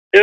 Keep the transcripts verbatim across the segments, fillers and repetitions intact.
Eu,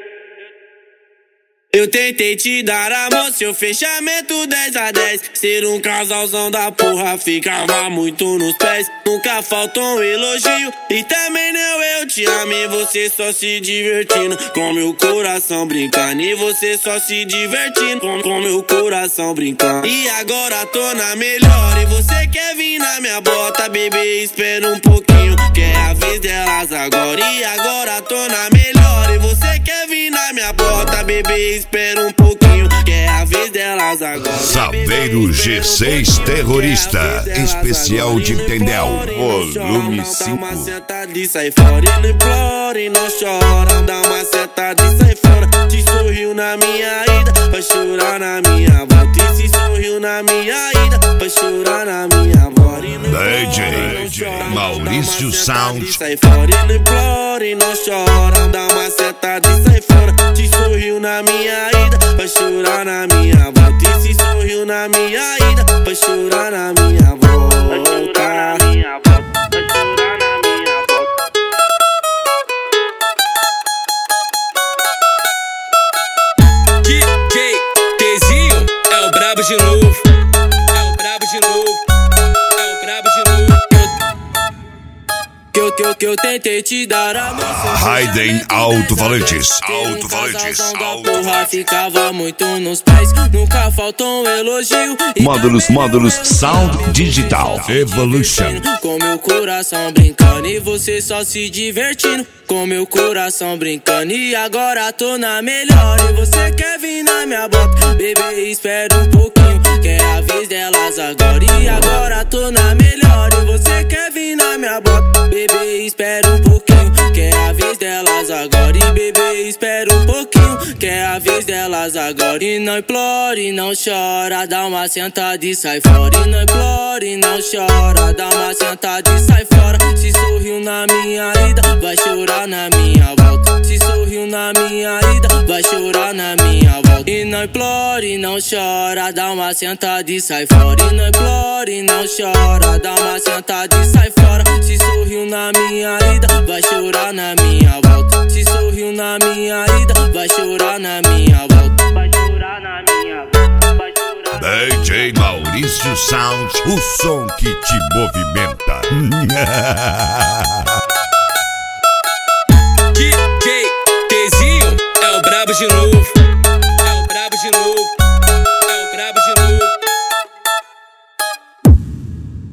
eu tentei te dar amor, seu fechamento dez a dez. Ser um casalzão da porra ficava muito nos pés. Nunca faltou um elogio e também não eu te amo. E você só se divertindo, com meu coração brincando. E você só se divertindo, com, com meu coração brincando. E agora tô na melhor e você quer vir na minha bota. Bebê, espera um pouquinho, que é a vez delas agora. E agora tô na melhor e você quer vir na minha bota. Bebê, espera um pouquinho, que é a vez delas agora. Saveiro G seis Terrorista, especial de Tendel, volume cinco. Dá uma sentada e sai fora, e não implora e não chora. Dá uma sentada e sai fora. Te sorriu na minha ida, vai chorar na minha volta. E se sorriu na minha ida, vai chorar na minha volta. D J Maurício Sound. Sai fora e não implora e não chora. Dá uma sentada e sai fora. Te sorriu na minha ida, vai chorar na minha volta. E se sorriu na minha ida, vai chorar na minha volta. Vai chorar na minha volta. Vai chorar na minha volta. D J Tezinho é o brabo de novo. É o brabo de novo. É o brabo de novo. Que eu, que eu, que eu tentei te dar amor. Raiden Alto-Falantes. Alto-Falantes. Porra, ficava muito nos pés. Nunca faltou um elogio. Módulos, módulos, Sound Digital Evolution. Com meu coração brincando e você só se divertindo. Com meu coração brincando e agora tô na melhor. E você quer vir na minha bota. Bebê, espera um pouquinho, que é a vez delas agora. E agora tô na melhor. E você quer vir na minha bota. Bebê, espera um pouquinho, que é a vez delas agora. E bebê, espera um pouquinho, que é a vez delas agora. E não implora e não chora, dá uma sentada e sai fora. E não implora e não chora, dá uma sentada e sai fora. Se sorriu na minha ida, vai chorar na minha volta. Se sorriu na minha ida, vai chorar na minha volta. E não implora e não chora, dá uma sentada e sai fora. E não implora e não chora, dá uma sentada e sai fora. Se sorriu na minha ida, vai chorar na minha volta. Se sorriu na minha ida, vai chorar na minha volta. Vai chorar na minha volta. Vai chorar. D J Maurício Sound, o som que te movimenta.